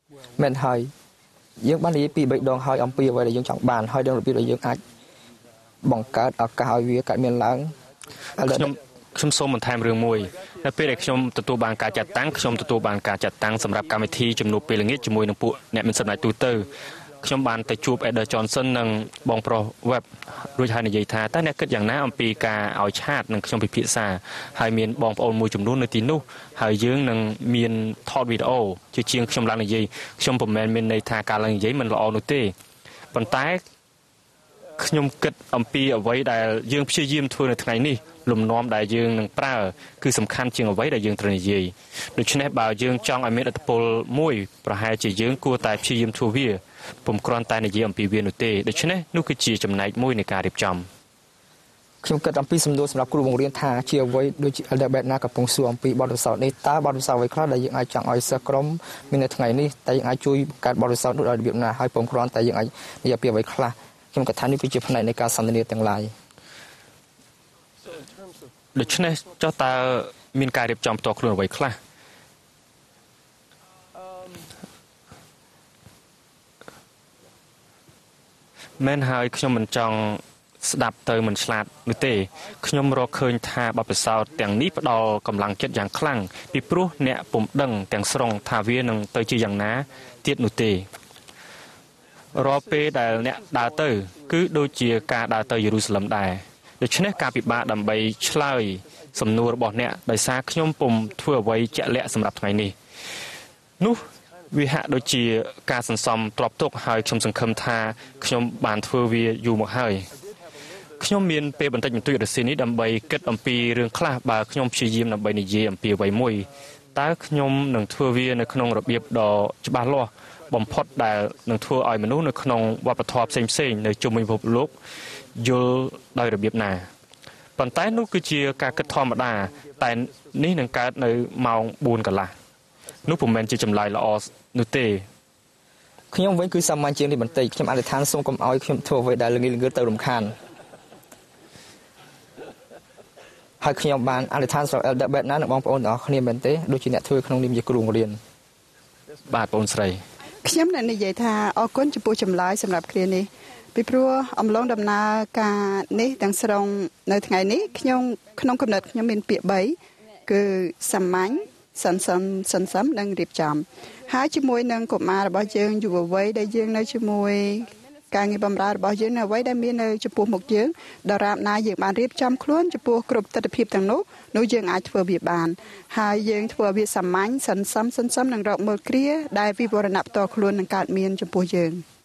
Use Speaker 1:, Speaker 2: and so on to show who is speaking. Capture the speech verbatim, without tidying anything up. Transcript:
Speaker 1: men hai dương ban lý bị bệnh đòn hai ông pia vậy là dương trọng bàn hai đơn bị là dương ai bằng cả ở cả hai phía cả miền lãng
Speaker 2: ខ្ញុំសូមបន្ថែមរឿងមួយនៅពេលដែលខ្ញុំទទួលបានការចាត់តាំងខ្ញុំទទួលបានការចាត់តាំងសម្រាប់កម្មវិធីជំនួបពេលល្ងាចជាមួយនឹងពួកអ្នកមានសិទ្ធិផ្នែកទូទៅខ្ញុំបានទៅជួប Eder Johnson និងបងប្រុស Web រួចហើយនិយាយថាតើអ្នកគិតយ៉ាងណាអំពីការឲ្យឆាតនឹងខ្ញុំពិភាក្សាហើយមានបងប្អូនមួយចំនួននៅទីនោះហើយយើងនឹងមានថតវីដេអូជាជាងខ្ញុំឡើងនិយាយខ្ញុំពុំមែនមានន័យថាការឡើងនិយាយមិនល្អនោះទេប៉ុន្តែខ្ញុំគិតអំពីអ្វីដែលយើងព្យាយាមធ្វើនៅថ្ងៃនេះលំនាំដែលយើងនឹងប្រើគឺសំខាន់ជាងអ្វីដែលយើងត្រូវនិយាយដូច្នេះបើយើងចង់ឲ្យមានឥទ្ធិពលមួយប្រហែលជាយើងគួរតែព្យាយាមធ្វើវាពុំគ្រាន់តែនិយាយអំពីវានោះទេដូច្នេះនោះគឺជាចំណែកមួយនៃការរៀបចំខ្ញុំគិតអំពីសំណួរសម្រាប់គ្រូបង្រៀនថាជាអ្វីដូចជា Elderbeth ណាកំពុងសួរអំពីបទពិសោធន៍នេះតើបទពិសោធន៍អ្វីខ្លះដែលយើងអាចចង់ឲ្យសិស្សក្រុមមាននៅថ្ងៃនេះតែយើងអាចជួយបង្កើតបទពិសោធន៍នោះដោយរបៀបណាហើយពុំគ្រាន់តែយើងអាចនិយាយពីអ្វីខ្លះខ្ញុំគិតថានេះគឺជាផ្នែកនៃការសន្ទនាទាំងឡាយដូច្នេះចុះតើមានការរៀបចំផ្ទាល់ខ្លួនអ្វីខ្លះមែនហើយខ្ញុំមិនចង់ស្ដាប់ទៅមិនឆ្លាតនោះទេខ្ញុំរកឃើញថាបទពិសោធន៍ទាំងនេះផ្ដល់កម្លាំងចិត្តយ៉ាងខ្លាំងពីព្រោះអ្នកពុំដឹងទាំងស្រុងថាវានឹងទៅជាយ៉ាងណាទៀតនោះទេរាល់ពេលដែលអ្នកដើរទៅគឺដូចជាការដើរទៅយេរូសាឡឹមដែរដូច្នេះការពិបាកដើម្បីឆ្លើយសំណួររបស់អ្នកដោយសារខ្ញុំពុំធ្វើអ្វីជាក់លាក់សម្រាប់ថ្ងៃនេះនោះវាហាក់ដូចជាការសន្សំទ្រព្យទុកហើយខ្ញុំសង្ឃឹមថាខ្ញុំបានធ្វើវាយូរមកហើយខ្ញុំមានពេលបន្តិចបន្តួចរសៀលនេះដើម្បីគិតអំពីរឿងខ្លះបើខ្ញុំព្យាយាមដើម្បីនិយាយអំពីអ្វីមួយតើខ្ញុំនឹងធ្វើវានៅក្នុងរបៀបដ៏ច្បាស់លាស់បំផុតដែលនឹងធ្វើឲ្យមនុស្សនៅក្នុងវប្បធម៌ផ្សេងៗនៅជុំវិញពិភពលោកយល់ដោយរបៀបណាប៉ុន្តែនោះគឺជាការគិតធម្មតាតែនេះនឹងកើតនៅម៉ោងបួនកន្លះនោះពុំមែនជាចម្លើយល្អនោះទេខ្ញុំវិញគឺសាមញ្ញជាងនេះបន្តិចខ្ញុំអធិដ្ឋានសូមកុំឲ្យខ្ញុំធ្វើអ្វីដែលល្ងីល្ងើទៅរំខានហើយខ្ញុំបានអធិដ្ឋានសម្រាប់ Elderbeth ណានិងបងប្អូនទាំងអស់គ្នាមែនទេដូចជាអ្នកធ្វើក្នុងនាមជាគ្រូបង្រៀនបាទបងស្រី
Speaker 3: ខ្ញុំនឹងនិយាយថាអរគុណចំពោះចម្លើយសម្រាប់គ្រានេះពីព្រោះអំឡុងដំណើរការនេះទាំងស្រុងនៅថ្ងៃនេះខ្ញុំក្នុងកំណត់ខ្ញុំមានពាក្យបីគឺសាមញ្ញសន្សំសន្សំនិងរៀបចំហើយជាមួយនឹងកុមាររបស់យើងយុវវ័យដែលយើងនៅជាមួយការងារបម្រើរបស់យើងនៅអ្វីដែលមាននៅចំពោះមុខយើងដរាបណាយើងបានរៀបចំខ្លួនចំពោះគ្រប់ទិដ្ឋភាពទាំងនោះនោះយើងអាចធ្វើវាបានហើយយើងធ្វើវាសាមញ្ញសន្សំសន្សំនិងរកមើលគ្រាដែលវិវរណៈផ្ទាល់ខ្លួននឹងកើតមានចំពោះយើង